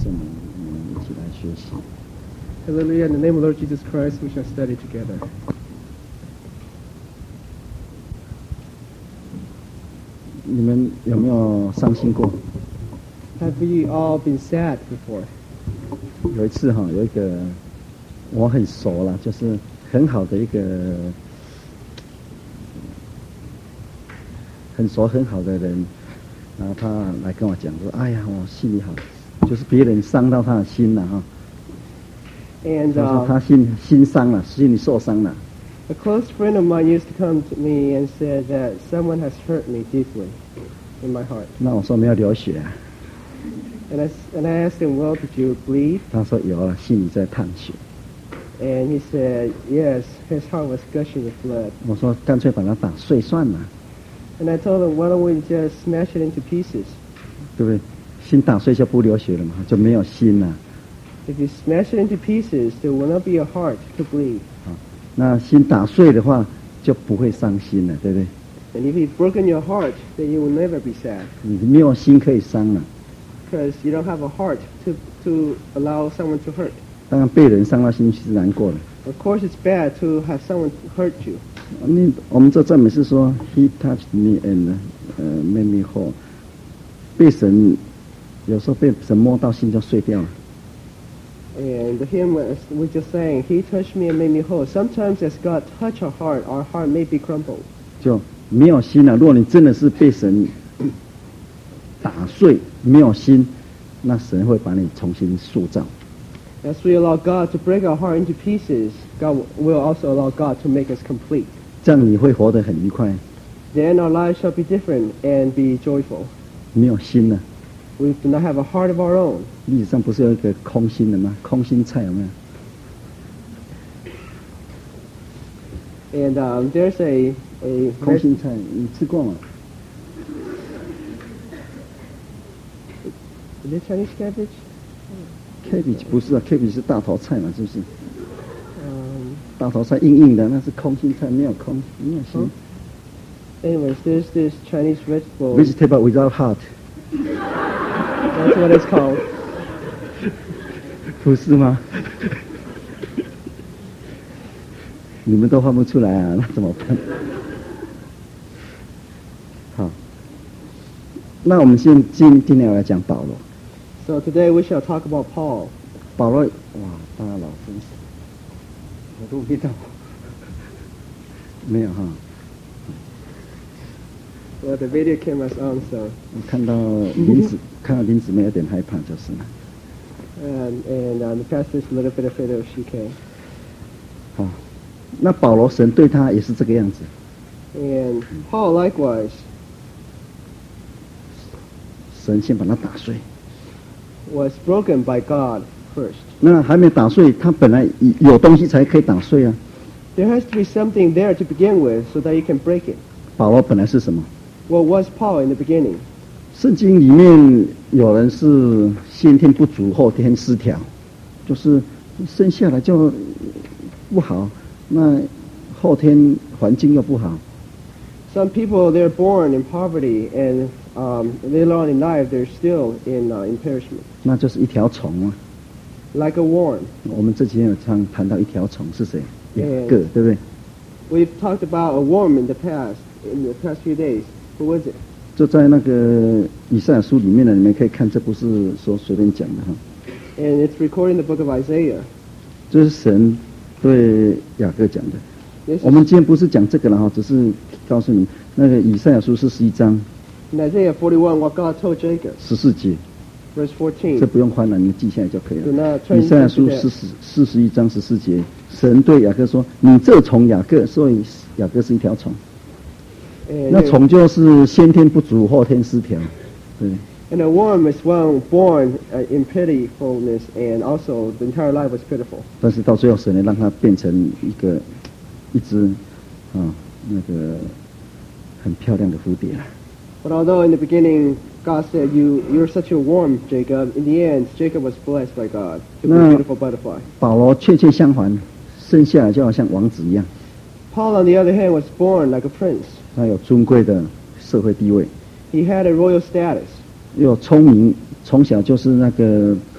圣名，我们一起来学习。 Hallelujah! In the name of Lord Jesus Christ, we shall study together. 你们有没有伤心过？ Have we all been sad before? 有一次有一个我很熟了，就是很好的一个很好的人，然后他来跟我讲说：“哎呀，我心里好，就是别人伤到他的心了哈。” And 他说他心伤了，心里受伤了。 a close friend of mine used to come to me and said that someone has hurt me deeply in my heart. 那我说没有流血啊， And I asked him, well, did you bleed? 他说有了，心里在淌血。 And he said, yes, his heart was gushing with blood. 我说干脆把它打碎算了， And I told him, why don't we just smash it into pieces? 对不对？心打碎就不流血了嘛，就没有心了。 If you smash it into pieces, there will not be a heart to bleed. 那心打碎的话，就不会伤心了，对不对？ And if you've broken your heart, then you will never be sad. 你没有心可以伤了。 Because you don't have a heart to allow someone to hurt. 当然被人伤到心是难过的。 Of course, it's bad to have someone hurt you. 我们这赞美是说 ，He touched me and made me whole。被神有时候被神摸到心就碎掉了。 And the hymn we just sang, He touched me and made me whole. Sometimes as God touch our heart may be crumpled. 就没有心了。如果你真的是被神打碎，没有心，那神会把你重新塑造。 As we allow God to break our heart into pieces, God will also allow God to make us complete. 这样你会活得很愉快。 Then our lives shall be different and be joyful. 没有心了， We do not have a heart of our own. 历史上不是有一个空心的吗？空心菜有没有？ And there's a 空心菜你吃过吗？ is it Chinese cabbage? cabbage 不是啊 ，cabbage 是大头菜嘛，是不是？ 大头菜硬硬的，那是空心菜，没有心。 Anyways, there's this Chinese vegetable. Vegetable without heart， That's what it's called. 不是吗？你们都画不出来啊，那怎么办？好，那我们今天要来讲保罗。 So today we shall talk about Paul. 保罗，哇，大家老真是，我都没到，没有哈。 Well, the video camera's on, so. 我看到林姊妹有点害怕，就是了。 And the pastor's a little bit afraid of Shike. 好，那保罗神对他也是这个样子。 And Paul likewise 神先把他打碎， was broken by God first. 那还没打碎，他本来有东西才可以打碎啊。 There has to be something there to begin with so that you can break it. 保罗本来是什么？ What was Paul in the beginning? 圣经里面有人是先天不足，后天失调，就是生下来就不好，那后天环境又不好。 Some people, they're born in poverty, and later on in life, they're still in perishment. 那就是一条虫啊。 Like a worm. 我们这几天有谈到一条虫是谁？雅 Yeah. 各，对不对？ We've talked about a worm in the past few days. Who was it? 就在那个以赛亚书里面呢，你们可以看，这不是说随便讲的哈。 And it's recorded in the book of Isaiah. 这是神对雅各讲的。 This 我们今天不是讲这个了哈，只是告诉你那个以赛亚书41章 in Isaiah 41, what God told Jacob, 14节， verse 14. 这不用翻了，你们记下来就可以 Do 了。 not turn 以赛亚 to 书 that. 41章14节，神对雅各说：“你这虫雅各，所以雅各是一条虫。 And 那虫就是先天不足，后天失调，对。 And a worm is one born in pitifulness, and also the entire life was pitiful. 但是到最后，神呢让它变成一只那个很漂亮的蝴蝶了。 But although in the beginning God said, you're such a worm, Jacob, in the end, Jacob was blessed by God to be a beautiful butterfly. 保罗确切相反，生下来就好像王子一样， Paul, on the other hand, was born like a prince. 他有尊贵的社会地位， He had a royal status. 又聪明，从小就是那个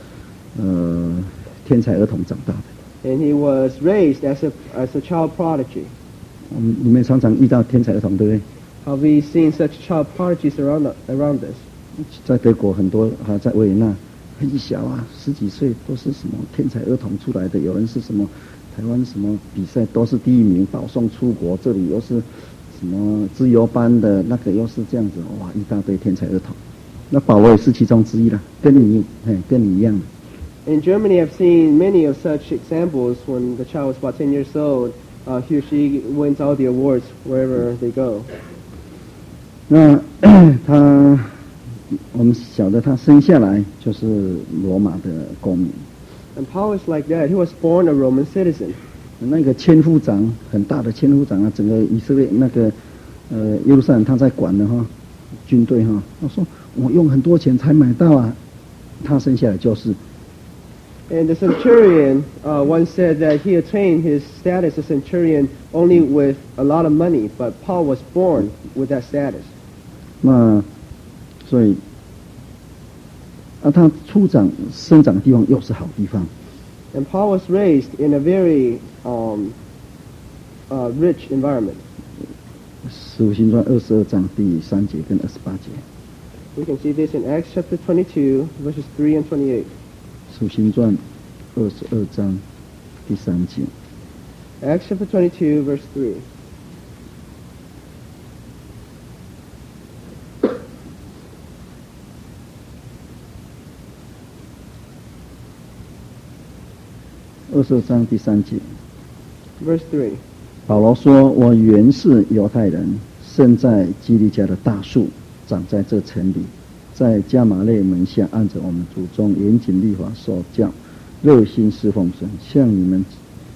天才儿童长大的。 And he was raised as a child prodigy. 你们常常遇到天才儿童，对不对？ Have we seen such child prodigies around us? 在德国很多，在维也纳很小啊，10几岁都是什么天才儿童出来的。有人是什么台湾什么比赛都是第1名，保送出国，这里又是什么自由班的，那个又是这样子，哇，一大堆天才儿童。那保罗也是其中之一啦，跟你一样。 In Germany, I've seen many of such examples. When the child was about 10 years old, he or she wins all the awards wherever they go. 那我们晓得他生下来就是罗马的公民。 And Paul is like that. He was born a Roman citizen. 那个千夫长，很大的千夫长啊，整个以色列那个耶路撒冷他在管的哈，军队哈。他说我用很多钱才买到啊，他生下来就是。 And the centurion once said that he attained his status as centurion only with a lot of money, but Paul was born with that status. 那所以他生长的地方又是好地方。 And Paul was raised in a very rich environment. 使徒行传22章第3节跟28节。 We can see this in Acts chapter 22, verses 3 and 28. 使徒行传22章第3节。 Acts chapter 22, verse 3. 22章第3节。 Verse 3. 保罗说：“我原是犹太人，生在基利家的大树，长在这城里，在加马列门下，按着我们祖宗严谨律法受教，热心侍奉神，像你们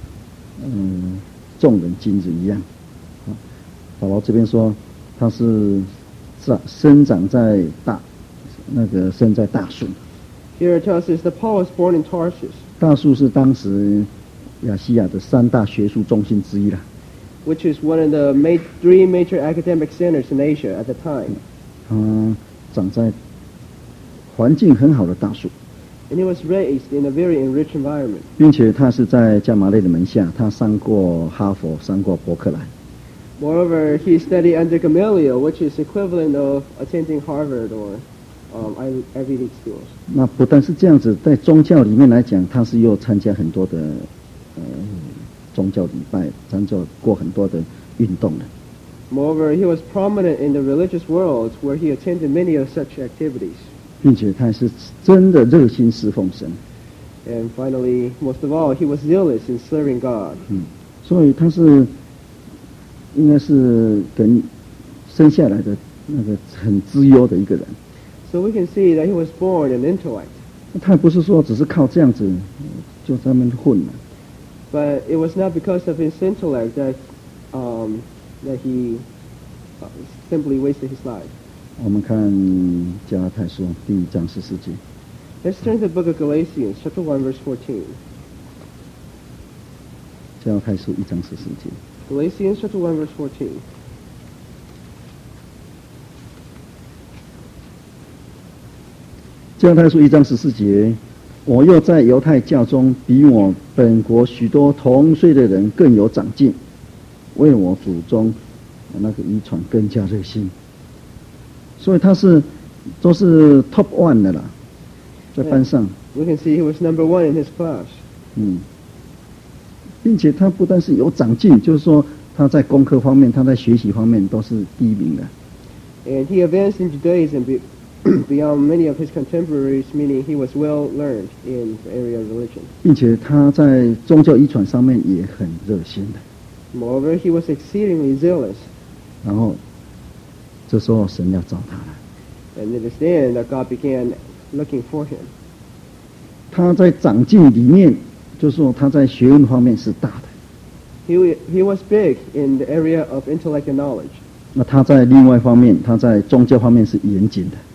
众人今日一样。”保罗这边说他是生在大树。 Here it tells us that Paul was born in Tarsus, 大树是当时亚细亚的3大学术中心之一啦。 which is one of the 3 major academic centers in Asia at the time. 长在环境很好的大树。 And he was raised in a very enriched environment. 并且他是在加马列的门下，他上过哈佛，上过伯克莱。 Moreover, he studied under Gamaliel, which is equivalent of attending Harvard or Ivy League schools. 那不但是这样子，在宗教里面来讲，他是又参加很多的宗教礼拜，参加过很多的运动的。 Moreover, he was prominent in the religious world, where he attended many of such activities. 并且他是真的热心侍奉神。 And finally, most of all, he was zealous in serving God. 所以他是应该是跟生下来的那个很资优的一个人。 So we can see that he was born an intellect. 他不是说只是靠这样子就在那边混了。 But it was not because of his intellect that he simply wasted his life. 我们看加拉太书第1章14节。 Let's turn to the book of Galatians, chapter 1, verse 14. 加拉太书1章14节。 Galatians, chapter 1, verse 14. 加拉太书1章14节，我又在犹太教中比我本国许多同岁的人更有长进，为我祖宗那个遗传更加热心。所以他都是 top 1的啦，在班上。 We can see he was number 1 in his class. 并且他不但是有长进，就是说他在功课方面，他在学习方面都是第1名的。 And he advanced in Judaism beyond many of his contemporaries, meaning he was well learned in the area of religion. 并且他在宗教遗传上面也很热心的。 Moreover, he was exceedingly zealous. 然后这时候神要找他了。 And it is then that God began looking for him. 他在长进里面，就是说他在学问方面是大的。 He was big in the area of intellect and knowledge. 那他在另外一方面，他在宗教方面是严谨的，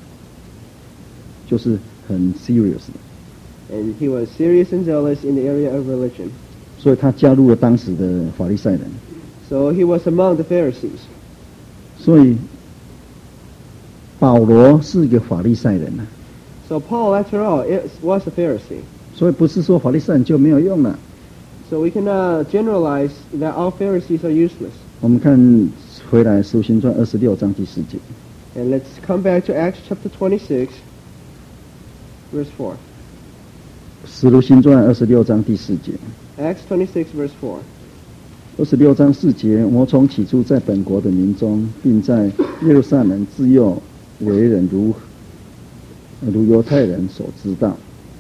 就是很 serious 的。 And he was serious and zealous in the area of religion. 所以他加入了当时的法利赛人。 So he was among the Pharisees. 所以保罗是一个法利赛人啊。 So Paul, after all, was a Pharisee. 所以不是说法利赛人就没有用了。 So we cannot generalize that all Pharisees are useless. 我们看回来《使徒行传》26章第4节， And let's come back to Acts chapter 26, verse 4. 《使徒行传》26章第4节。 Acts 26, verse 4. 26章4节，我从起初在本国的民中，并在耶路撒冷自幼为人如犹太人所知道。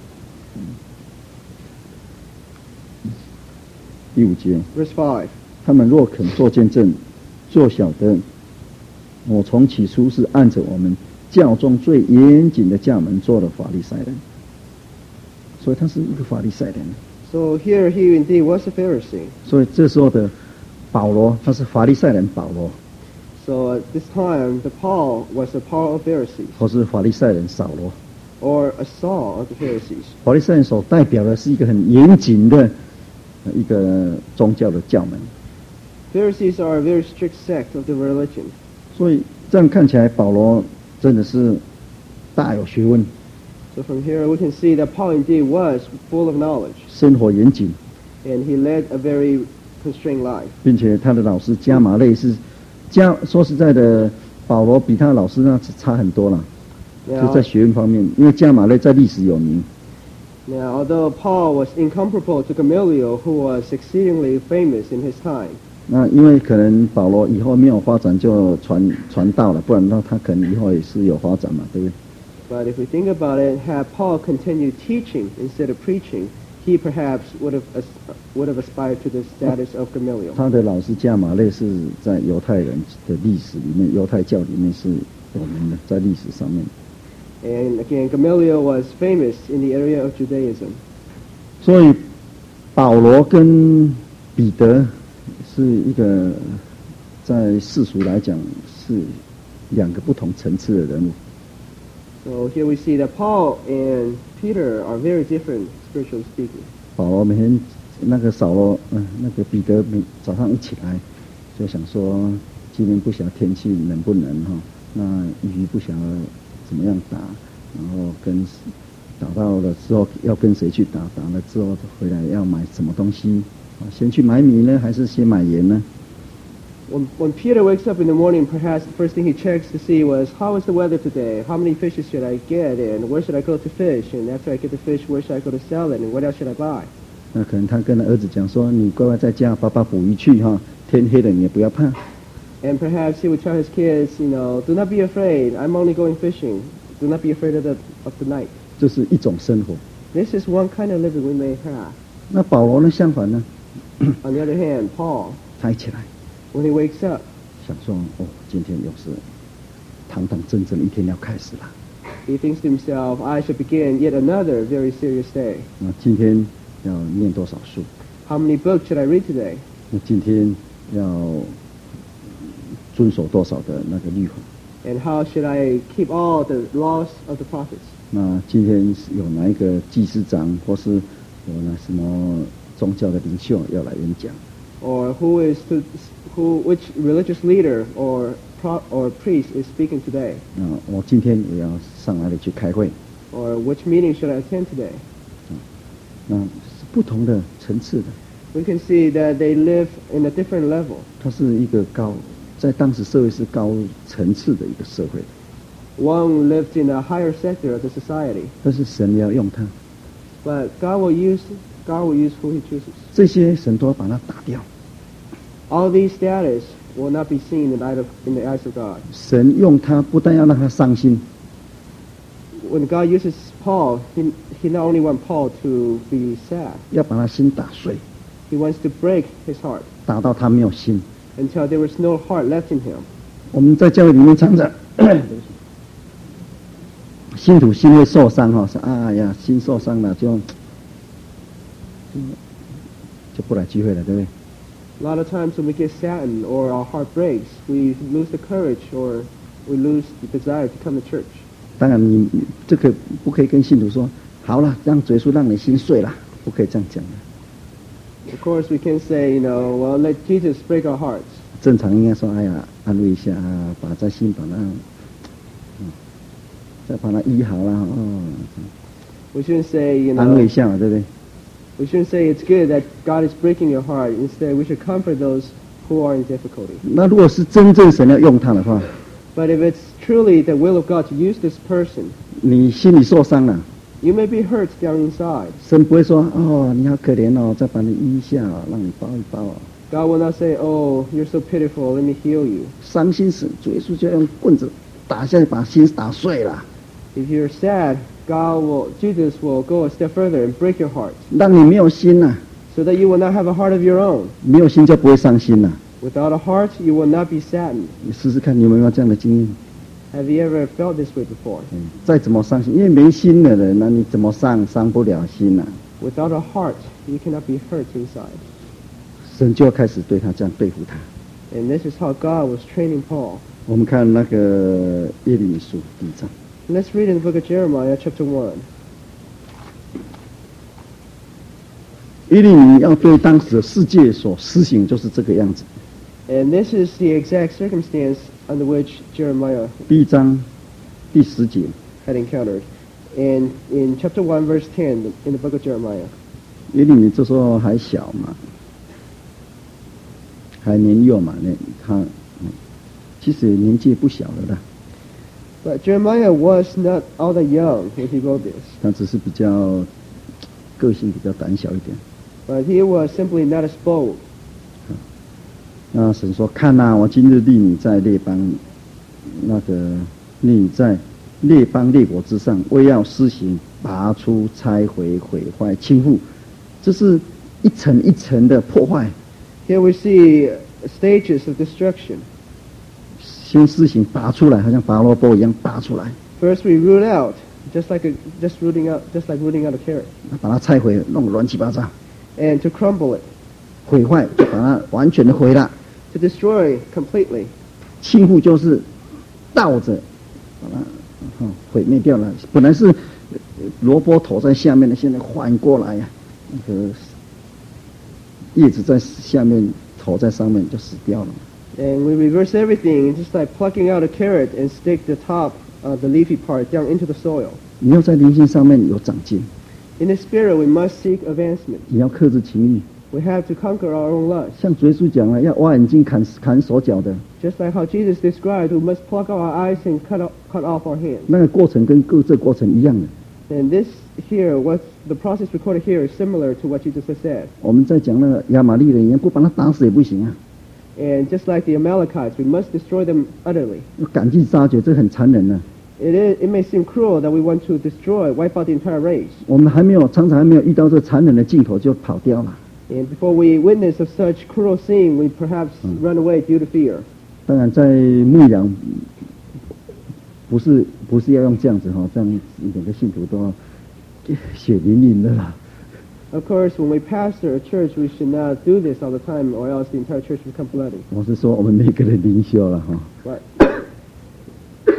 第5节， Verse 5. 他们若肯做见证，就晓得我从起初是按着我们教中最严谨的教门做了法利赛人，所以他是一个法利赛人。 So here he indeed was a Pharisee. 所以这时候的保罗，他是法利赛人保罗， So at this time, the Paul was a Paul of Pharisees, 或是法利赛人扫罗。 or a Saul of the Pharisees. 法利赛人所代表的是一个很严谨的一个宗教的教门， Pharisees are a very strict sect of the religion. 所以这样看起来，保罗真的是大有学问， So from here we can see that Paul indeed was full of knowledge, 生活严谨， and he led a very constrained life. 并且他的老师加马类是说实在的，保罗比他的老师那差很多了，就 Now, 在学问方面，因为加马类在历史有名， now, although Paul was incomparable to Gamaliel, who was exceedingly famous in his time, 那因为可能保罗以后没有发展就传道了，不然那他可能以后也是有发展嘛，对不对？ but if we think about it, had Paul continued teaching instead of preaching, he perhaps would have aspired to the status of Gamaliel. 他的老师加马类是在犹太人的历史里面，犹太教里面是有名的，在历史上面。 And again, Gamaliel was famous in the area of Judaism. 所以保罗跟彼得是一个在世俗来讲是两个不同层次的人物。 So here we see that Paul and Peter are very different, spiritually speaking. 保罗每天那个扫罗，那个彼得每早上一起来就想说，今天不晓得天气冷不冷哈，那鱼不晓得怎么样打，然后打到了之后要跟谁去打，打了之后回来要买什么东西啊？先去买米呢，还是先买盐呢？ When Peter wakes up in the morning, perhaps the first thing he checks to see was, how is the weather today? How many fishes should I get? And where should I go to fish? And after I get the fish, where should I go to sell it? And what else should I buy? 那可能他跟儿子讲说：“你乖乖在家，爸爸捕鱼去哈，天黑了你也不要怕。” And perhaps he would tell his kids, do not be afraid. I'm only going fishing. Do not be afraid of the night. 这是一种生活。 This is one kind of living we may have. 那保罗呢？相反呢， On the other hand, Paul, 他一起来 when he wakes up, 想说：“哦，今天又是堂堂正正的一天要开始了。 he thinks to himself, I should begin yet another very serious day. 那今天要念多少书？ How many books should I read today? 那今天要遵守多少的那个律法？ And how should I keep all the laws of the prophets? 那今天有哪一个祭司长，或是有哪什么宗教的领袖要来演讲？ Or which religious leader or priest is speaking today? 那我今天也要上哪里去开会？ Or which meeting should I attend today? 那是不同的层次的， We can see that they live in a different level. 它是一个在当时社会是高层次的一个社会， One lived in a higher sector of the society. 但是神要用它， But God will use who He chooses. 这些神都要把它打掉。 All these status will not be seen in the eyes of God. 神用他不但要让他伤心， When God uses Paul, He not only wants Paul to be sad, 要把他心打碎， He wants to break his heart 打到他没有心。 until there was no heart left in him. 我们在教会里面常常信徒心会受伤哈，说哎呀心受伤了就不来聚会了，对不对？ A lot of times when we get saddened or our heart breaks, we lose the courage or we lose the desire to come to church. 当然你这个不可以跟信徒说好了，让耶稣让你心碎了，不可以这样讲的。 Of course, we can say, well, let Jesus break our hearts. 正常应该说，哎呀，安慰一下啊，把在心把那， 再把它医好了哦， We shouldn't say, 安慰一下嘛，对不对？ we shouldn't say it's good that God is breaking your heart. Instead, we should comfort those who are in difficulty. 那如果是真正神要用他的话， But if it's truly the will of God to use this person, 你心里受伤了， you may be hurt down inside. 神不会说哦，你好可怜哦，再把你医一下哦，让你抱一抱哦。 God will not say, oh, you're so pitiful, let me heal you. 伤心时，主耶稣就要用棍子打下去，把心打碎了， If you're sad, Jesus will go a step further and break your heart, 让你没有心呐、 so that you will not have a heart of your own. 没有心就不会伤心了。 Without a heart, you will not be saddened. 你试试看，你有没有这样的经验？ Have you ever felt this way before? 再怎么伤心，因为没心的人，那你怎么伤不了心呐、 Without a heart, you cannot be hurt inside. 神就要开始对他这样对付他。 And this is how God was training Paul. 我们看那个耶利米书第1章， Let's read in the book of Jeremiah, chapter 1. 耶利米要对当时的世界所施行，就是这个样子。 And this is the exact circumstance under which Jeremiah 第1章第10节， had encountered. And in chapter 1, verse 10, in the book of Jeremiah, 耶利米这时候还小嘛，还年幼嘛，他其实年纪也不小了啦， but Jeremiah was not all that young when he wrote this. 他只是比较个性比较胆小一点。 But he was simply not as bold. 那神说：“看呐、我今日立你在列邦，那个立你在列邦列国之上，为要施行拔出、拆毁、毁坏、倾覆，这是一层一层的破坏。 Here we see stages of destruction. 先施行拔出来，好像拔萝卜一样拔出来， First we root out, just like rooting out a carrot, 把它拆毁，弄得乱七八糟； and to crumble it, 毁坏就把它完全的毁了。 to destroy completely. 倾覆就是倒着把它毁灭掉了。本来是萝卜头在下面的，现在反过来呀、那个叶子在下面，头在上面就死掉了。 And we reverse everything, just like plucking out a carrot and stick the top, the leafy part, down into the soil. 你要在灵性上面有长进， In the spirit, we must seek advancement. 你要克制情欲。 We have to conquer our own lust. 像主耶稣讲了，要挖眼睛、砍手脚的 Just like how Jesus described, we must pluck out our eyes and cut off our hands. 那个过程，跟这过程一样的。 And this here, the process recorded here is similar to what Jesus has said. 我们在讲那个亚玛力人一样，不把他打死也不行啊， And just like the Amalekites, we must destroy them utterly. 要赶尽杀绝，这很残忍的。 It may seem cruel that we want to destroy, wipe out the entire race. 我们常常还没有遇到这残忍的镜头就跑掉了。 And before we witness of such cruel scene, we perhaps run away due to fear. 当然，在牧养不是要用这样子哈，这样每个信徒都要血淋淋的啦。 Of course, when we pastor a church, we should not do this all the time, or else the entire church will become bloody. 我是说我们每个人灵修了哈， But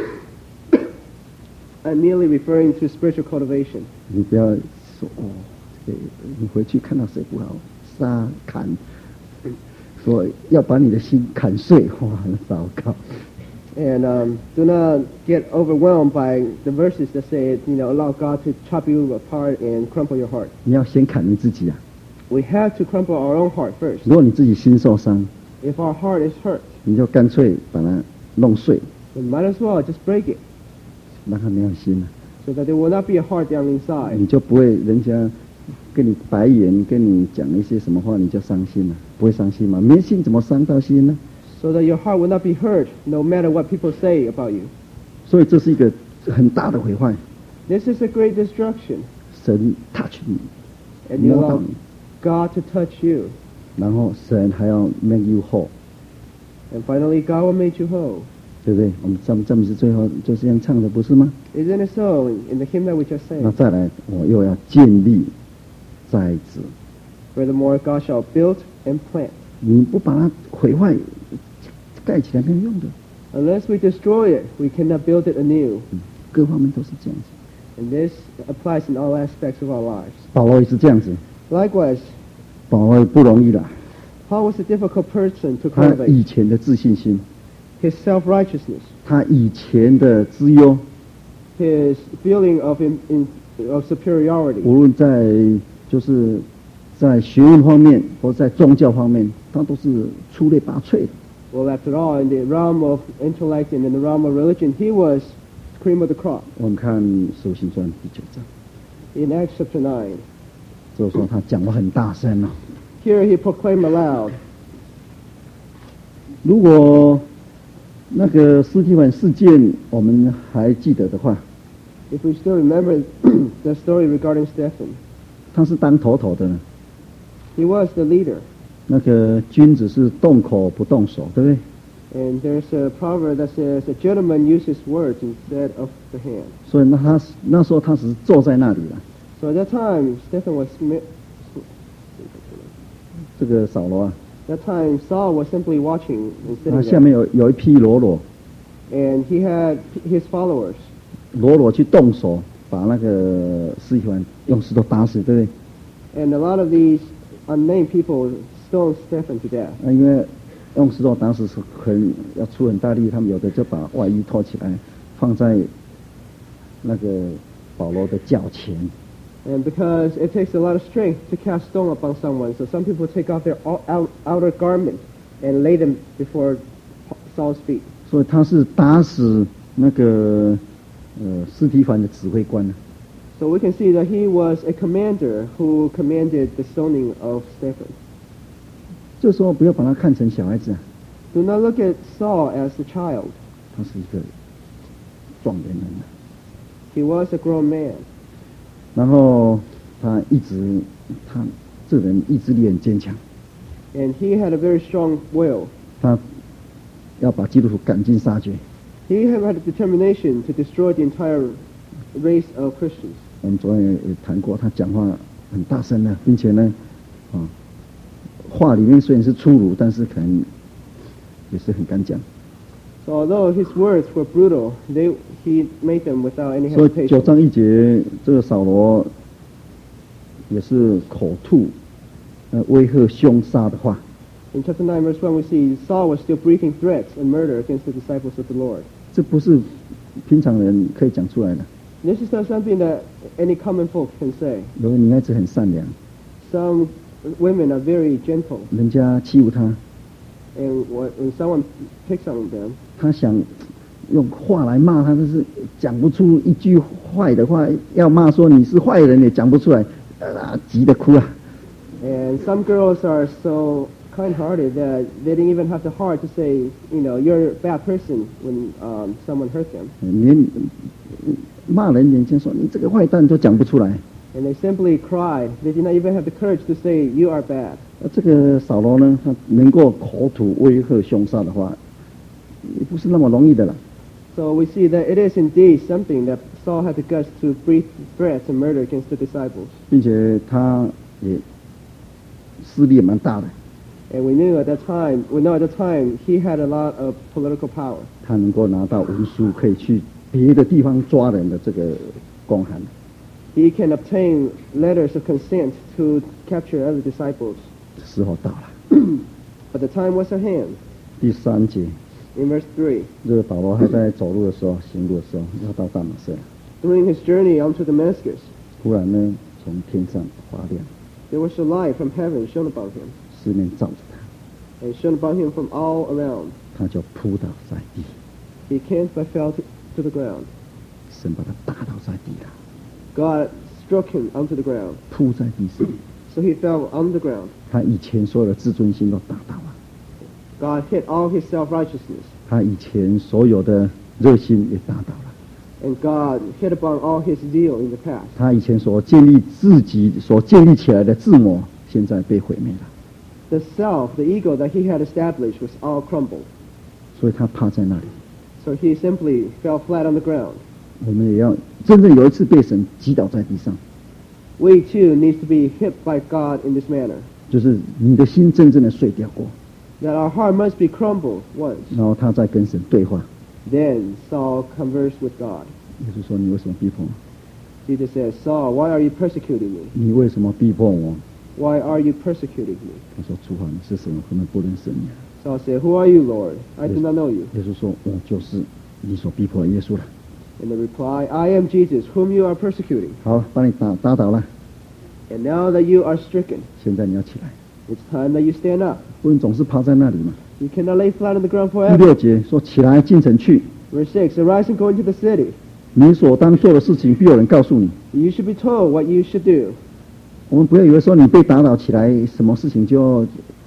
I'm merely referring to spiritual cultivation. 你不要说哦，你回去看到谁不好，杀砍，说要把你的心砍碎，哇，很糟糕。 And do not get overwhelmed by the verses that say, allow God to chop you apart and crumple your heart. 你要先砍你自己啊！ We have to crumple our own heart first. 如果你自己心受伤， If our heart is hurt, 你就干脆把它弄碎， we might as well just break it, 让它没有心了， so that there will not be a heart down 你 inside. 就不会人家跟你白眼，跟你讲一些什么话，你就伤心了，不会伤心吗？没心怎么伤到心呢？ So that your heart will not be hurt, no matter what people say about you. 所以这是一个很大的毁坏。 This is a great destruction. 神 touch 你， And you 摸到 allow 你， God to touch you. 然后神还要 make you whole， And finally, God will make you whole. 对不对？我们赞美诗最后就这样唱的，不是吗？ Isn't it so in the hymn that we just 那 sang? 再来，我又要建立栽植。 Furthermore, God shall build and plant. 你不把它毁坏，盖起来没有用的。 Unless we destroy it, we cannot build it anew. 各方面都是这样子。 And this applies in all aspects of our lives. 保罗也是这样子， Likewise, 保罗也不容易啦。 Paul was a difficult person to 他 cultivate. 以前的自信心， His self-righteousness, 他以前的资优， his feeling of superiority. 无论就是在学问方面或在宗教方面，他都是出类拔萃的。 Well, after all, in the realm of intellect and in the realm of religion, he was cream of the crop. 我们看《使徒行传》第9章， In Acts chapter 9, 就是说他讲话很大声哦。 here he proclaimed aloud. 如果那个斯提凡事件我们还记得的话， If we still remember the story regarding Stephen, 他是当头的呢。 he was the leader. 那个君子是动口不动手，对不对？ And there's a proverb that says, a gentleman uses words instead of the hand. 所以那时候他只是坐在那里了。 So at that time, Stephen was... 这个扫罗啊， That time, Saul was simply watching and 他 sitting 下 there. 面有一批喽， And he had his followers. 喽去动手把那个司提反用石头打死，对不对？ And a lot of these unnamed people stoned Stephen to death. 因为用石头打死是要出很大力，他们有的就把外衣脱起来放在那个保罗的脚前。 And because it takes a lot of strength to cast stone upon someone, so some people take off their outer garment and lay them before Saul's feet. 所以他是打死那个司提反的指挥官。 So we can see that he was a commander who commanded the stoning of Stephen. 这时候不要把他看成小孩子啊， Do not look at Saul as a child. 他是一个壮年人啊。 He was a grown man. 然后他这人意志力很坚强， And he had a very strong will. 他要把基督徒赶尽杀绝。 He had a determination to destroy the entire race of Christians. 我们昨天也谈过，他讲话很大声的，并且呢，话里面虽然是粗鲁，但是可能也是很敢讲。 So although his words were brutal, he made them without any 所以9 hesitation. 章1节，这个扫罗也是口吐威吓凶杀的话。 In chapter 9, verse 1, we see Saul was still breathing threats and murder against the disciples of the Lord. 这不是平常人可以讲出来的。 This is not something that any common folk can say. 有的女孩子很善良， Some women are very gentle, 人家欺负她， and when someone picks on them, 她想用话来骂他，但是讲不出一句坏的话，要骂说你是坏人也讲不出来，急得哭啊。 and some girls are so kind-hearted that they didn't even have the heart to say, you're a bad person when someone hurt them. 连骂人连讲说你这个坏蛋都讲不出来。 And they simply cried. They did not even have the courage to say, you are bad. 这个扫罗呢，他能够口吐威吓凶杀的话，也不是那么容易的了。 So we see that it is indeed something that Saul had the guts to breathe threats and murder against the disciples. 并且他也势力也蛮大的， And we know at that time he had a lot of political power. 他能够拿到文书，可以去别的地方抓人的这个公函。 He can obtain letters of consent to capture other disciples. 时候到了， But the time was at hand. 第3节， In verse 3, 这个保罗还在走路的时候，行路的时候，要到大马色， during his journey onto Damascus, 突然呢，从天上发亮， there was a light from heaven shone upon him, 四面照着他， and shone upon him from all around. 他就扑倒在地， He can't but fell to the ground. 神把他打倒在地了， God struck him onto the ground. 扑在地上， So he fell on the ground. 他以前所有的自尊心都打倒了， God hit all his self-righteousness. 他以前所有的热心也打倒了， And God hit upon all his zeal in the past. 他以前所建立起来的自我，现在被毁灭了， The self, the ego that he had established was all crumbled. 所以他趴在那里。 So he simply fell flat on the ground. 我们也要真正有一次被神击倒在地上， We too need to be hit by God in this manner. 就是你的心真正的碎掉过， That our heart must be crumbled once. 然后他再跟神对话。 Then Saul conversed with God. 耶稣说：“你为什么逼迫我？ Jesus says, Saul, why are you persecuting me? 你为什么逼迫我 Why are you persecuting me?？” 他说：“主啊，你是什么？我们不认识你。” Saul said, Who are you, Lord? I do not know you. 耶稣说：“我就是你所逼迫的耶稣了。 And they reply, I am Jesus, whom you are persecuting. 好，把你打倒了， And now that you are stricken, 现在你要起来， it's time that you stand up. 不能总是趴在那里嘛。 You cannot lay flat on the ground 第 forever. 6节说起来进城去， Verse 6, arise and go into the city. 你所当做的事情必有人告诉你。 You should be told what you should do. 我们不要以为说你被打倒起来，什么事情就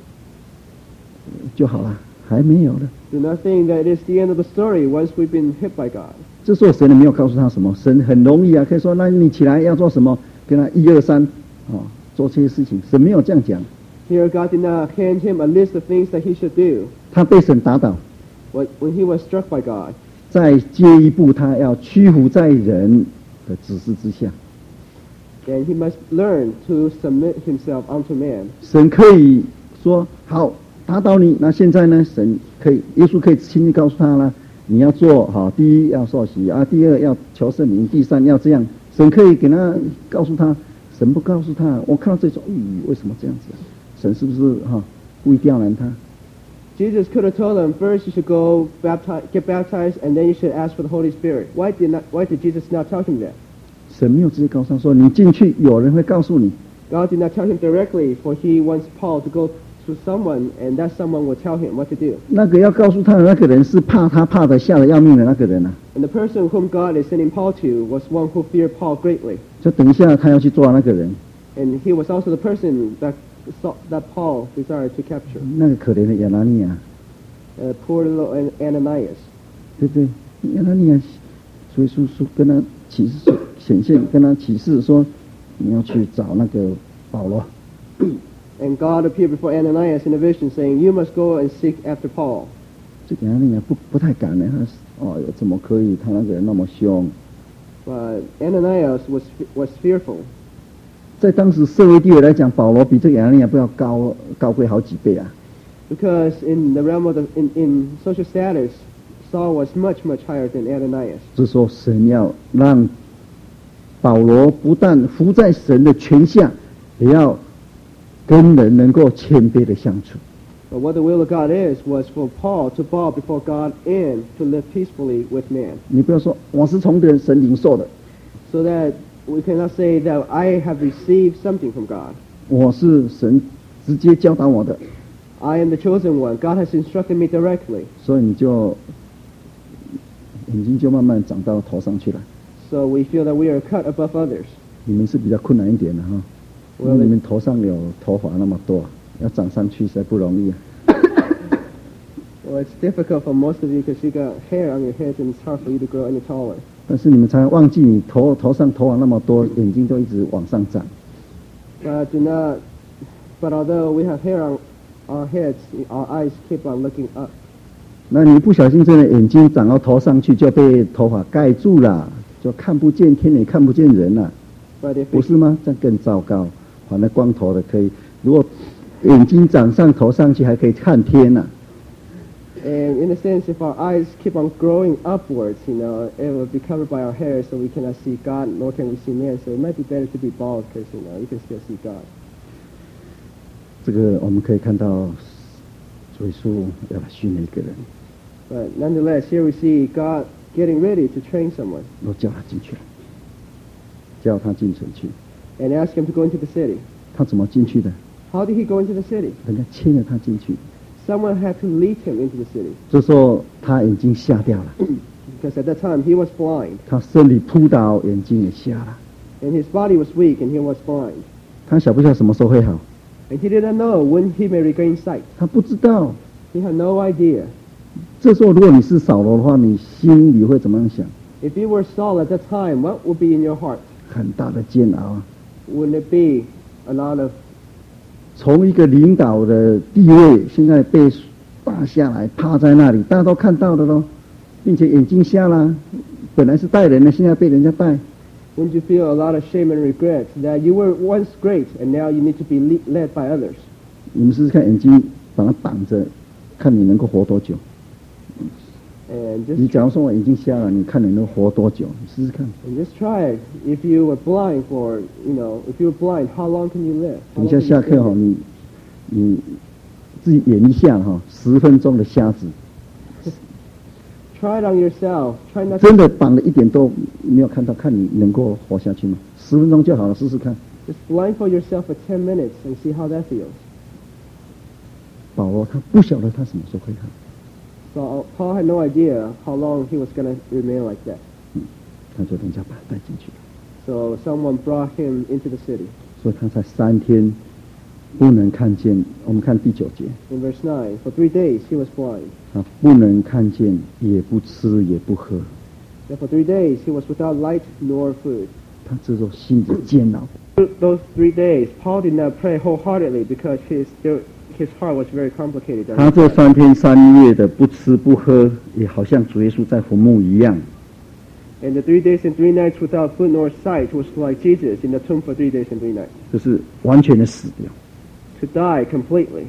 好了，还没有的。 Do not think that it is the end of the story once we've been hit by God. 这时候神也没有告诉他什么，神很容易啊，可以说那你起来要做什么，跟他1、2、3，做这些事情，神没有这样讲。 Here God did not hand him a list of things that he should do. 他被神打倒， When he was struck by God, 再接一步，他要屈服在人的指示之下。 then he must learn to submit himself unto man. 神可以说好打倒你，那现在呢？神可以，耶稣可以亲自告诉他了，你要做好，第一要受洗啊，第2要求圣灵，第3要这样。神可以给他告诉他，神不告诉他。我看到这种，为什么这样子？神是不是故意刁难他？ Jesus could have told him, first you should go get baptized, and then you should ask for the Holy Spirit. Why did Jesus not tell him that? 神没有直接告诉他说，你进去，有人会告诉你。 God did not tell him directly, for he wants Paul to go to someone, and that someone will tell him what to do. 那个要告诉他的那个人是怕得吓得要命的那个人啊， And the person whom God is sending Paul to was one who feared Paul greatly. 就等一下他要去抓那个人， And he was also the person that Paul desired to capture. 那个可怜的亚拿尼亚， Poor little Ananias. 对不对？亚拿尼亚，所以说跟他启示显现，跟他启示说，你要去找那个保罗。 And God appeared before Ananias in a vision, saying, you must go and seek after Paul. 这个亚拿尼亚不太敢呢，怎么可以？他那个人那么凶， But Ananias was fearful. 在当时社会地位来讲，保罗比这个亚拿尼亚不要高贵好几倍啊。 Because in the realm of in social status, Saul was much higher than Ananias. 这时候神要让保罗不但服在神的权下，也要跟人能够谦卑的相处。 But what the will of God was for Paul to bow before God and to live peacefully with man. 你不要说我是从神领受的， So that we cannot say that I have received something from God. 我是神直接教导我的， I am the chosen one. God has instructed me directly. 所以你就眼睛就慢慢长到头上去了。 So we feel that we are cut above others. 你们是比较困难一点的哈，因为你们头上有头发那么多，要长上去实在不容易啊。 Well, it's difficult for most of you because you got hair on your head and it's hard for you to grow any taller. 但是你们常常忘记，你头上头发那么多，眼睛都一直往上长。 But although we have hair on our heads, our eyes keep on looking up. 那你不小心真的眼睛长到头上去，就被头发盖住了，就看不见天，也看不见人了， But if 不是吗？这样更糟糕。反正光头的可以，如果眼睛长上头上去，还可以看天呢、 And in a sense, if our eyes keep on growing upwards, it will be covered by our hair, so we cannot see God, nor can we see man. So it might be better to be bald, because you can still see God. 这个我们可以看到，主耶稣要来训练一个人， But nonetheless, here we see God getting ready to train someone 我叫他进去了，叫他进城去。 and ask him to go into the city. 他怎么进去的？ How did he go into the city? 人家牵着他进去。 Someone had to lead him into the city, 这时候他眼睛瞎掉了， because at that time he was blind, 他身体扑倒，眼睛也瞎了。 and his body was weak, and he was blind. 他晓不晓得什么时候会好？ And he did not know when he may regain sight. 他不知道。 He had no idea. 这时候如果你是扫罗的话，你心里会怎么样想？ If you were Saul at that time, what would be in your heart? 很大的煎熬啊！ Wouldn't it be a lot of 从一个领导的地位，现在被打下来，趴在那里，大家都看到的咯，并且眼睛瞎了，本来是带人的，现在被人家带。 Wouldn't you feel a lot of shame and regret that you were once great and now you need to be led by others? 你们试试看，眼睛把它挡着，看你能够活多久。 And 你 just 假如说我眼睛瞎了，你看你能活多久？你试试看。 and just try it. If you were blind for, if you were blind, how long can you live? 等 How 一 long 下 can 下 you 课哈， live? 你自己演一下哈，10分钟的瞎子， Try it on yourself. Try not 真 to 的绑了一点都没有看到，看你能够活下去吗？10分钟就好了，试试看。 just blindfold yourself for 10 minutes and see how that feels. 保罗他不晓得他什么时候会好， So Paul had no idea how long he was going to remain like that. 他就人家把他带进去了， So someone brought him into the city. 所以他才3天不能看见。我们看第9节， In verse 9, for 3 days he was blind. 他不能看见，也不吃也不喝， And for 3 days he was without light nor food. 他这种心里煎熬。 Those 3 days, Paul did not pray wholeheartedly because his heart was very complicated. 他这3天3夜的不吃不喝，也好像主耶稣在坟墓一样。 And the 3 days and 3 nights without food nor sight was like Jesus in the tomb for 3 days and 3 nights. 就是完全的死掉。 To die completely.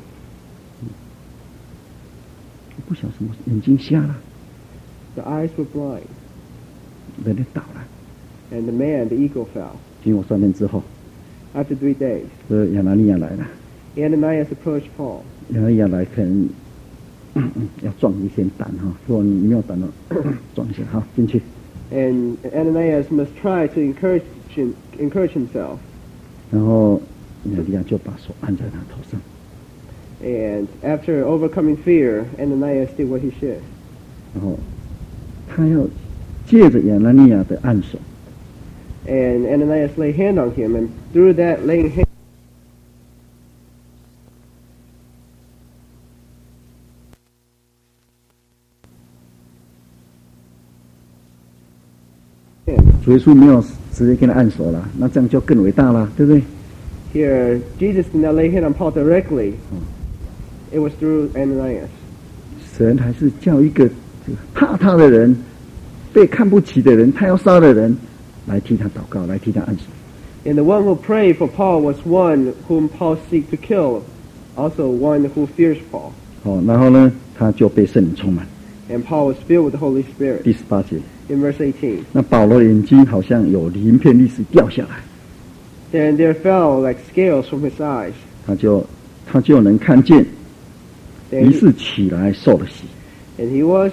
不晓得什么，眼睛瞎了， The eyes were blind. 人就倒了。 And the man, the eagle, fell. 经过3天之后， After 3 days, 这亚拿尼亚来了。 Ananias approached Paul. 亚拿尼亚来可能要壮一些胆哈，如果你没有胆的，壮一下哈，进去。 And Ananias must try to encourage himself. 然后亚拿尼亚就把手按在他头上， And after overcoming fear, Ananias did what he should. 然后他要借着亚拿尼亚的按手， And Ananias laid hand on him, and through that laying hand, hand. 主耶稣没有直接跟他按手了，那这样就更伟大了，对不对？ Here, Jesus did not lay hand on Paul directly. It was through Ananias. 神还是叫一个怕他的人、被看不起的人、他要杀的人来替他祷告，来替他按手。 And the one who prayed for Paul was one whom Paul seek to kill, also one who fears Paul. 好，然后呢，他就被圣灵充满。 And Paul was filled with the Holy Spirit. 第18节， In verse 18, 那保罗的眼睛好像有鳞片粒石掉下来， then there fell like scales from his eyes. 他就能看见， Then 于 he, 是起来受了洗。 and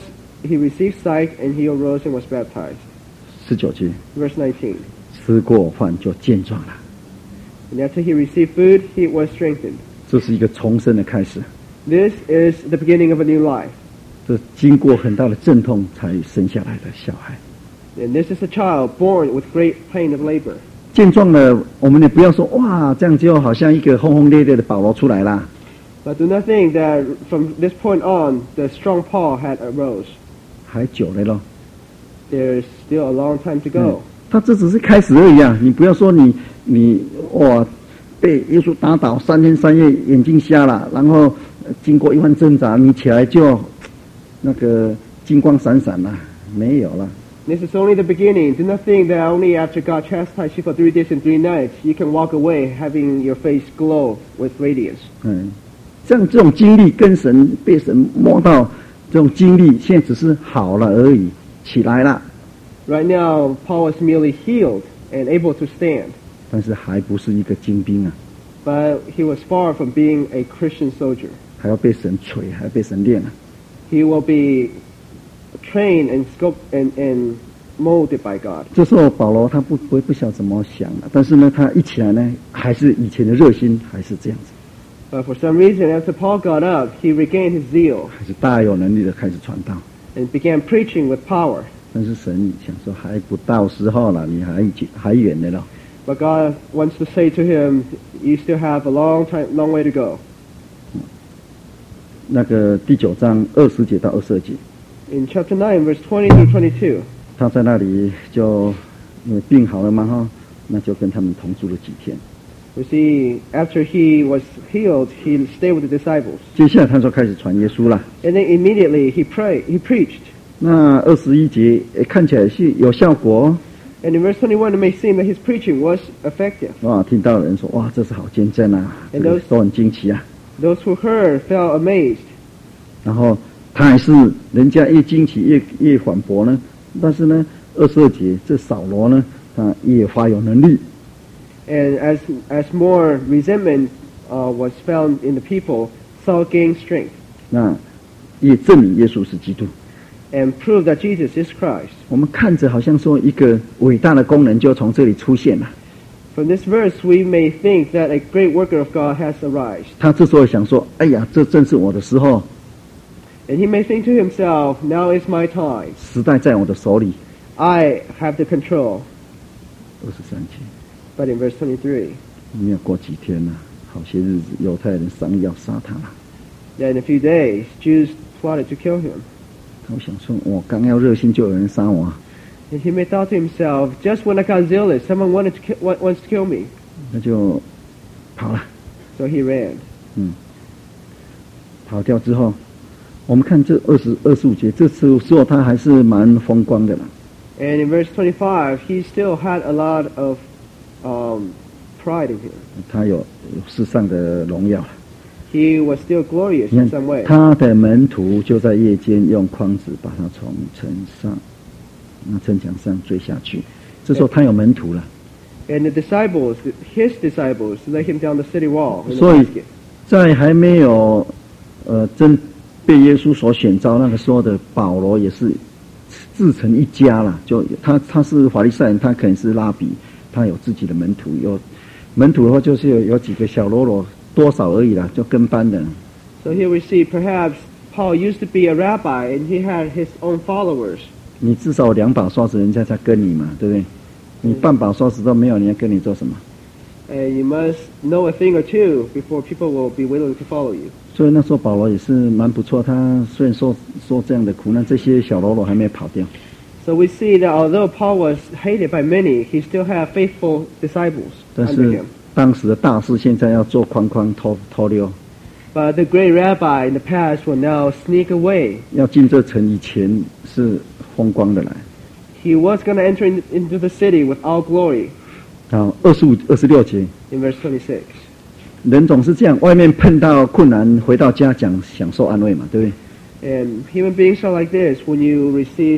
he received sight, and he arose and was baptized. 19节， Verse 19, 吃过饭就健壮了， and after he received food, he was strengthened. 这是一个重生的开始。 This is the beginning of a new life. 这经过很大的阵痛才生下来的小孩， And this is a child born with great pain of labor. 健壮了，我们也不要说哇，这样就好像一个轰轰烈烈的保罗出来啦。 But do not think that from this point on, the strong Paul had arose. 还久了咯。 There's still a long time to go. 他这只是开始而已啊！你不要说你哇，被耶稣打倒3天3夜，眼睛瞎了，然后经过一番挣扎，你起来就那个金光闪闪了，没有了。 This is only the beginning. Do not think that only after God chastised you for 3 days and 3 nights, you can walk away having your face glow with radiance. 像这种经历跟神被神摸到这种经历，现在只是好了而已，起来了， Right now, Paul was merely healed and able to stand, 但是还不是一个精兵啊， but he was far from being a Christian soldier. 还要被神锤，还要被神练啊。 He will be trained and scoped and molded by God. 这时候保罗他不晓得怎么想了，但是呢，他一起来呢，还是以前的热心，还是这样子， But for some reason, after Paul got up, he regained his zeal 还是大有能力的开始传道。 and began preaching with power. 但是神想说还不到时候了，你还远的了。 But God wants to say to him, you still have a long way to go. 那个第9章20节到22节， In chapter 9, verse 20 through 22, 他在那里就因为病好了嘛哈，那就跟他们同住了几天。 we see after he was healed, he stayed with the disciples. 接下来他就开始传耶稣了。 And then immediately he preached. 那21节看起来是有效果 And in verse 21, it may seem that his preaching was effective. 哇，听到的人说哇，这是好见证啊，这 And 个 those- 都很惊奇啊。 Those who heard felt amazed. 然后他还是人家越惊奇越反驳呢，但是呢，22节这扫罗呢，他越发有能力。 And as more resentment was found in the people, Saul gained strength. 那也证明耶稣是基督。 and prove that Jesus is Christ. 我们看着好像说一个伟大的工人就从这里出现了。 From this verse, we may think that a great worker of God has arisen. 他这时候想说：“哎呀，这正是我的时候， And he may think to himself, now is my time. 时代在我的手里。 I have the control. ” 23节， But in verse 23, 没有过几天了，好些日子，犹太人商议要杀他了。 that in a few days, Jews plotted to kill him. 他想说：“我刚要热心，就有人杀我。” And he may thought to himself, just when I got zealous, someone wants to kill me. 那就跑了。 So he ran. 跑掉之后，我们看这25节，这时候他还是蛮风光的啦。 And in verse 25, he still had a lot of pride in him. 他有世上的荣耀。 He was still glorious 你 in 看 some way. 他的门徒就在夜间用筐子把他从城墙上追下去。这时候他有门徒了。 And the disciples, his disciples, let him down the city wall in a 所以 basket. 在还没有真被耶稣所选召那个时候的保罗也是自成一家了。就他是法利赛人，他可能是拉比，他有自己的门徒。有门徒的话，就是有几个小喽啰，多少而已啦，就跟班的。 So here we see perhaps Paul used to be a rabbi and he had his own followers. 你至少2把刷子，人家才跟你嘛，对不对？你半把刷子都没有，人家跟你做什么？ And you must know a thing or two before people will be willing to follow you. 所以那时候保罗也是蛮不错，他虽然受这样的苦难，这些小喽啰还没跑掉。 So we see that although Paul was hated by many, he still had faithful disciples 但 under 是 him. 当时的大事现在要做框偷溜， But the great rabbi in the past will now sneak away. 要进这城以前是风光的来。 He was going to enter into the city with all glory. 好，26节， In verse 26. 人总是这样，外面碰到困难，回到家享受安慰嘛，对不对？ And human beings are like this. When you receive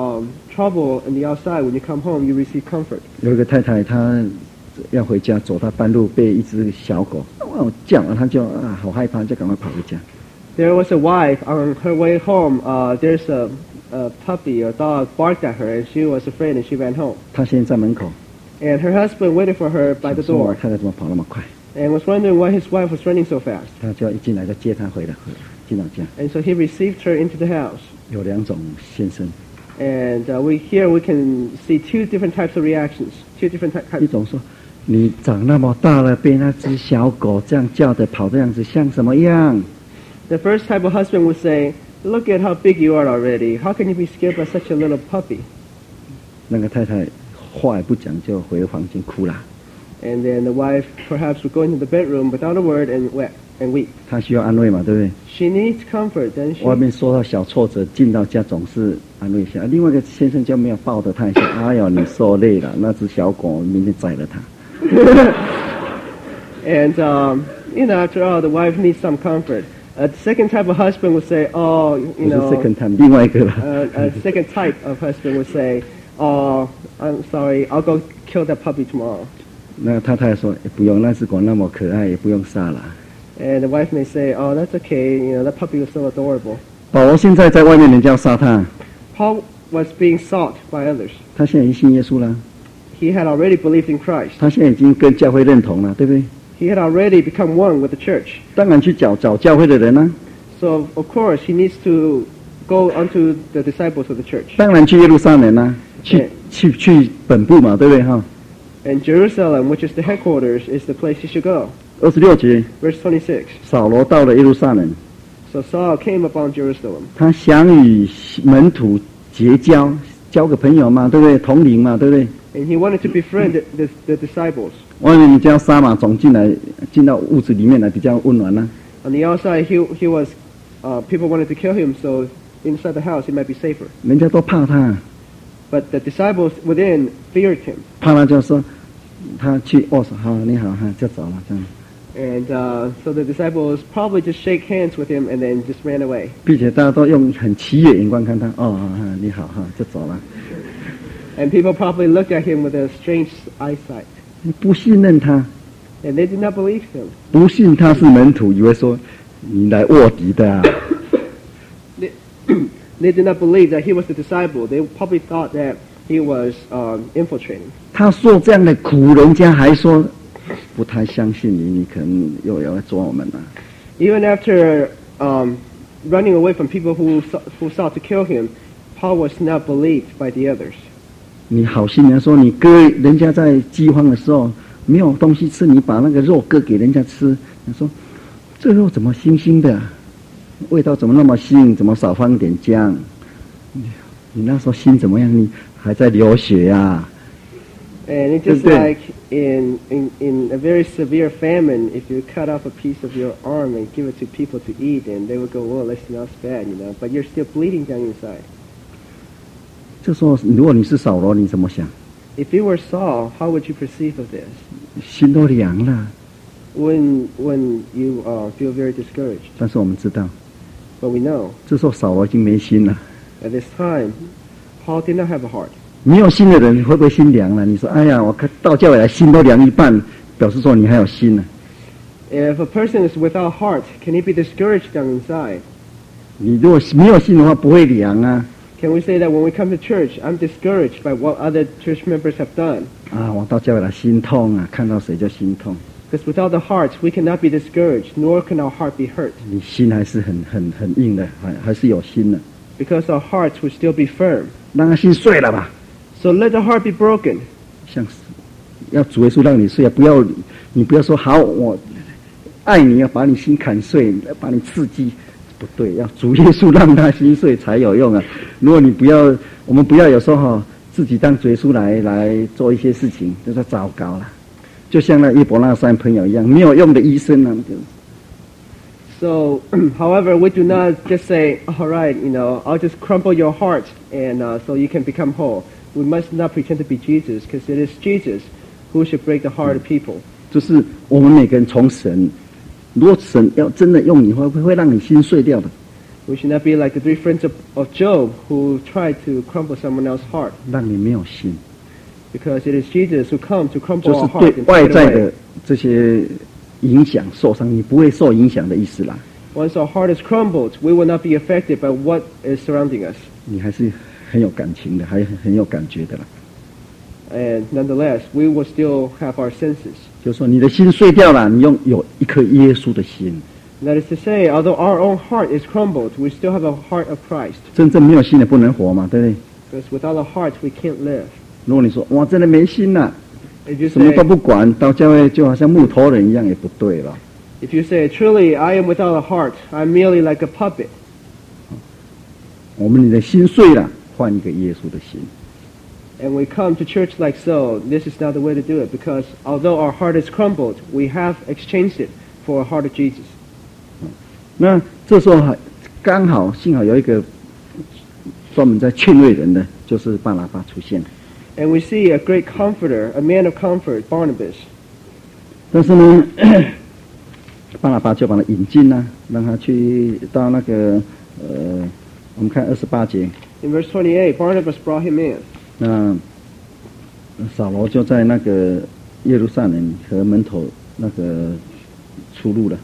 trouble in the outside, when you come home, you receive comfort. 有一个太太，她要回家，走到半路被一只小狗叫了，她就好害怕，就赶快跑回家。 There was a wife on her way home. There's a puppy or dog barked at her, and she was afraid, and she ran home. 她先在门口， And her husband waited for her by the 想说 door 太太怎么跑那么快？ and was wondering why his wife was running so fast. 她就一进来就接她回来，进到家。 And so he received her into the house. 有2种先生， And we can see two different types of reactions, two different types. 一种说你长那么大了，被那只小狗这样叫的跑这样子，像什么样？ The first type of husband would say, "Look at how big you are already. How can you be scared by such a little puppy?" 那个太太话也不讲，就回房间哭了。 And then the wife perhaps would go into the bedroom without a word and weep. 她需要安慰嘛，对不对？ She needs comfort, doesn't she? 外面受到小挫折，进到家总是安慰一下。另外一个先生就没有抱着他一下，哎呦，你受累了，那只小狗明天宰了他。 And after all, the wife needs some comfort. A second type of husband would say, "Oh, 不是 second time， 另外一个了。 A second type of husband would say, "Oh, I'm sorry, I'll go kill that puppy tomorrow." 那太太说，不用，那只狗那么可爱，也不用杀了。 And the wife may say, "Oh, that's okay. That puppy was so adorable." 保罗现在在外面，人家要杀他， Paul was being sought by others. 他现在已经信耶稣了， He had already believed in Christ. 他现在已经跟教会认同了，对不对？ He had already become one with the church. 当然去找教会的人啊， So, of course, he needs to go unto the disciples of the church. 当然去耶路撒冷啊，去本部嘛，对不对哈？ And Jerusalem, which is the headquarters, is the place he should go. 26节， Verse 26. 扫罗到了耶路撒冷， So Saul came upon Jerusalem. 他想与门徒结交，交个朋友嘛，对不对？同龄嘛，对不对？ And he wanted to befriend the disciples. 外面你这样杀嘛，总进到屋子里面来比较温暖呢、 On the outside, he was, people wanted to kill him, so inside the house he might be safer. 人家都怕他， But the disciples within feared him. 怕他就说他去握手，好，你好，哈，就走了这样。 And so the disciples probably just shake hands with him and then just ran away. 并且大家都用很奇异的眼光看他，哦，你好哈，就走了。 And people probably looked at him with a strange eyesight. 不信任他， And they did not believe him. 不信他是门徒，以为说你来卧底的啊。 They did not believe that he was the disciple. They probably thought that he was infiltrating. 他受这样的苦，人家还说不太相信你，你可能又要来抓我们了。 Even after running away from people who sought to kill him, Paul was not believed by the others. 你好心人说，你割人家在饥荒的时候没有东西吃，你把那个肉割给人家吃，你说这肉怎么腥腥的？味道怎么那么腥？怎么少放一点姜？你那时候心怎么样？你还在流血呀、 And it's just like in a very severe famine, if you cut off a piece of your arm and give it to people to eat, and they would go, "Well, that smells bad," but you're still bleeding down inside. 这时候，如果你是扫罗，你怎么想？ If you were Saul, how would you perceive of this? 心都凉了。 When you feel very discouraged. 但是我们知道， But we know 这时候扫罗已经没心了。 at this time, Paul did not have a heart. 没有心的人会不会心凉了？你说，哎呀，我到教会来，心都凉一半，表示说你还有心呢。 If a person is without heart, can he be discouraged down inside? 你如果没有心的话，不会凉啊。 Can we say that when we come to church, I'm discouraged by what other church members have done? 啊，我到教会来心痛啊，看到谁就心痛。 Because without the heart, we cannot be discouraged, nor can our heart be hurt. 你心还是很硬的，还是有心的。 Because our hearts would still be firm. 让他心碎了吧， So let the heart be broken. 像要主耶稣让你碎啊，你不要说好，我爱你要把你心砍碎，把你刺激，不对，要主耶稣让他心碎才有用啊。如果你不要，我们不要有时候自己当主耶稣来做一些事情，就说糟糕了。就像那叶伯那山朋友一样，没有用的医生啊。 So, however, we do not just say, all right, I'll just crumble your heart and so you can become whole. We must not pretend to be Jesus, because it is Jesus who should break the heart of people. 就是我们每个人从神，如果神要真的用你，会让你心碎掉的。 We should not be like the three friends of Job who tried to crumble someone else's heart, 让你没有心， because it is Jesus who comes to 就 crumble 是 our 对 heart and 外 take it 在 away. 的这些影响受伤，你不会受影响的意思啦。 Once our heart is crumbled, we will not be affected by what is surrounding us. 你还是很有感情的，还很有感觉的啦。 And nonetheless, we will still have our senses. 就是说，你的心碎掉了，你有一颗耶稣的心。 That is to say, although our own heart is crumbled, we still have a heart of Christ. 真正没有心的不能活嘛，对不对？ Because without a heart, we can't live. 如果你说哇，真的没心了， If you 什么 say, 都不管，到教会就好像木头人一样，也不对了。 if you say, truly, I am without a heart, I'm merely like a puppet. 我们你的心碎了，换一个耶稣的心。 And we come to church like so, this is not the way to do it, because although our heart is crumbled, we have exchanged it for a heart of Jesus. 那这时候刚好幸好有一个专门在劝慰人的，就是巴拿巴出现了。 And we see a great comforter, a man of comfort, Barnabas. 但是呢，巴拿巴就把他引进了，让他去到那个我们看28节， In verse 28, Barnabas brought him in. 那扫罗就在那个耶路撒冷和门口那个出入了。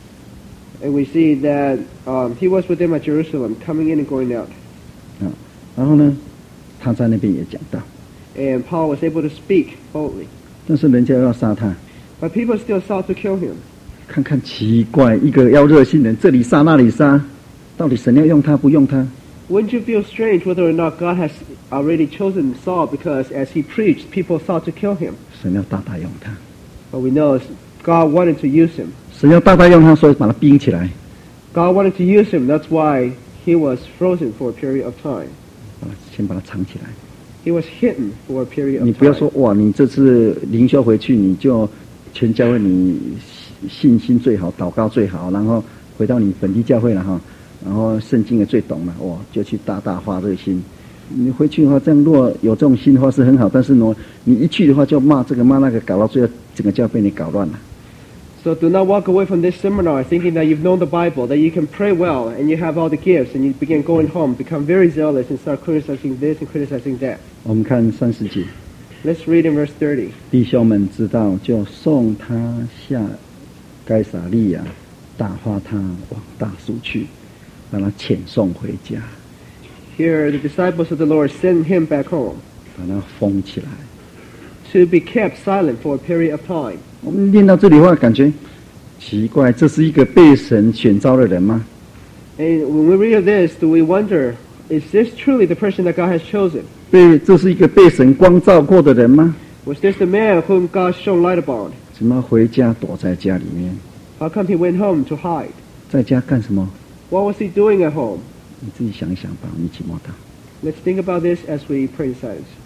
And we see that he was with them at Jerusalem, coming in and going out. 然后呢，他在那边也讲道， And Paul was able to speak boldly. 但是人家要杀他， But people still sought to kill him. 看看奇怪，一个要热心人，这里杀那里杀，到底神要用他不用他？ Wouldn't you feel strange whether or not God has already chosen Saul, because as he preached, people sought to kill him? 神要大大用他， But we know God wanted to use him. 神要大大用他，所以把他冰起来， God wanted to use him. That's why he was frozen for a period of time. 先把他藏起来。 He was hidden for a period 你 of 不要 time. 说哇，你这次灵修回去，你就全教会你信心最好，祷告最好，然后回到你本地教会了哈，然后圣经也最懂了，哇，就去大大发热心。你回去的话，这样如果有这种心的话是很好，但是呢，你一去的话就骂这个骂那个，搞到最后整个教会被你搞乱了。 So do not walk away from this seminar thinking that you've known the Bible, that you can pray well, and you have all the gifts, and you begin going home, become very zealous, and start criticizing this and criticizing that. 我们看30节， Let's read in verse 30. 弟兄们知道，就送他下该撒利亚，打发他往大树去，把他遣送回家。 Here, the disciples of the Lord send him back home 把它封起来。 to be kept silent for a period of time. 我们念到这里的话，感觉奇怪，这是一个被神选召的人吗？ And when we read this, do we wonder, is this truly the person that God has chosen? 这是一个被神光照过的人吗？ Was this the man whom God shone light upon? 怎么回家躲在家里面？ How come he went home to hide? 在家干什么？ What was he doing at home? 你自己想一想吧，我们一起默祷。 Let's think about this as we pray in silence.